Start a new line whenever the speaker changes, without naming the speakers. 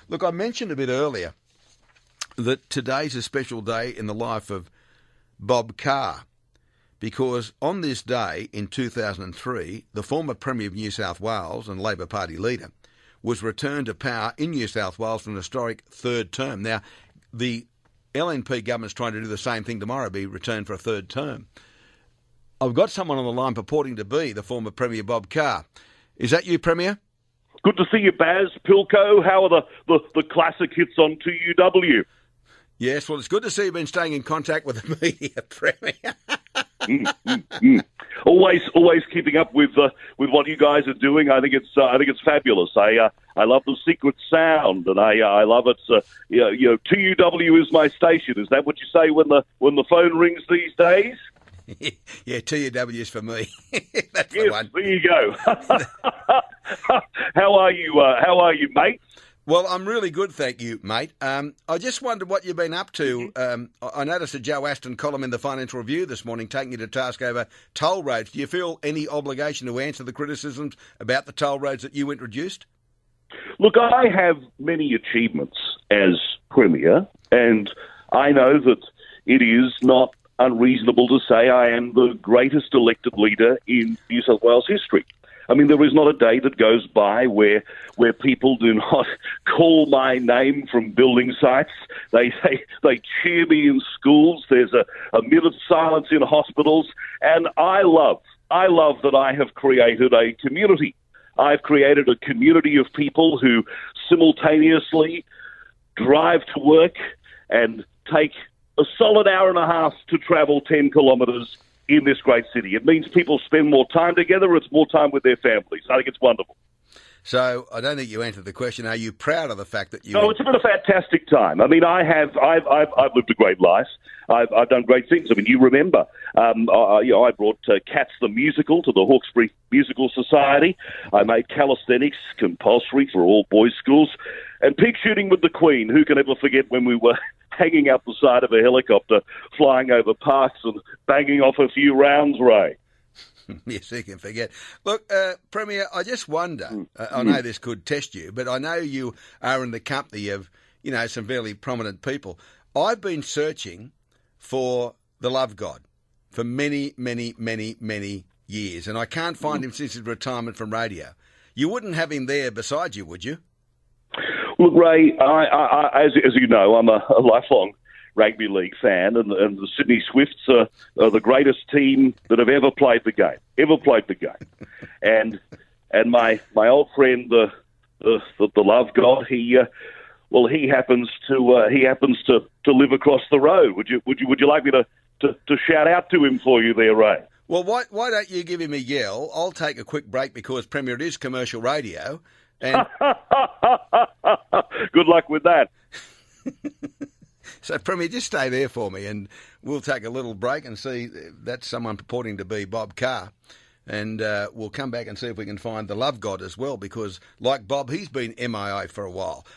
Look, I mentioned a bit earlier that today's a special day in the life of Bob Carr, because on this day in 2003, the former Premier of New South Wales and Labor Party leader was returned to power in New South Wales for an historic third term. Now, the LNP government's trying to do the same thing tomorrow, be returned for a third term. I've got someone on the line purporting to be the former Premier Bob Carr. Is that you, Premier?
Good to see you, Baz. Pilco, how are the classic hits on 2UW?
Yes, well, it's good to see you've been staying in contact with the media, Premier.
Always keeping up with what you guys are doing. I think it's fabulous. I love the secret sound, and I love it. 2UW is my station. Is that what you say when the phone rings these days?
Yeah, TUW is for me. That's
yes,
the one.
There you go. How are you, mate?
Well, I'm really good, thank you, mate. I just wondered what you've been up to. I noticed a Joe Aston column in the Financial Review this morning taking you to task over toll roads. Do you feel any obligation to answer the criticisms about the toll roads that you introduced?
Look, I have many achievements as Premier, and I know that it is not unreasonable to say I am the greatest elected leader in New South Wales history. I mean, there is not a day that goes by where people do not call my name from building sites. They cheer me in schools. There's a minute's silence in hospitals. And I love that I have created a community. I've created a community of people who simultaneously drive to work and take a solid hour and a half to travel 10 kilometres in this great city. It means people spend more time together. It's more time with their families. I think it's wonderful.
So I don't think you answered the question. Are you proud of the fact that you?
No, it's been a fantastic time. I mean, I've lived a great life. I've done great things. I mean, you remember, I brought Cats the musical to the Hawkesbury Musical Society. I made calisthenics compulsory for all boys' schools, and pig shooting with the Queen. Who can ever forget when we were hanging out the side of a helicopter, flying over parks and banging off a few rounds, Ray?
Yes, you can forget. Look, Premier, I just wonder, I know this could test you, but I know you are in the company of, some fairly prominent people. I've been searching for the Love God for many, many, many, many years, and I can't find him since his retirement from radio. You wouldn't have him there beside you, would you?
Look, Ray, as you know, I'm a lifelong rugby league fan, and the Sydney Swifts are the greatest team that have ever played the game. and my old friend, the Love God, he happens to live across the road. Would you like me to shout out to him for you there, Ray?
Well, why don't you give him a yell? I'll take a quick break because, Premier, it is commercial radio. And
good luck with that.
So, Premier, just stay there for me and we'll take a little break and see. That's someone purporting to be Bob Carr. And we'll come back and see if we can find the Love God as well, because like Bob, he's been MIA for a while.